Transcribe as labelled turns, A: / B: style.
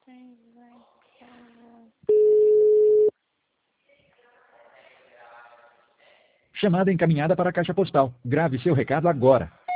A: Chamada encaminhada para a caixa postal. Grave seu recado agora.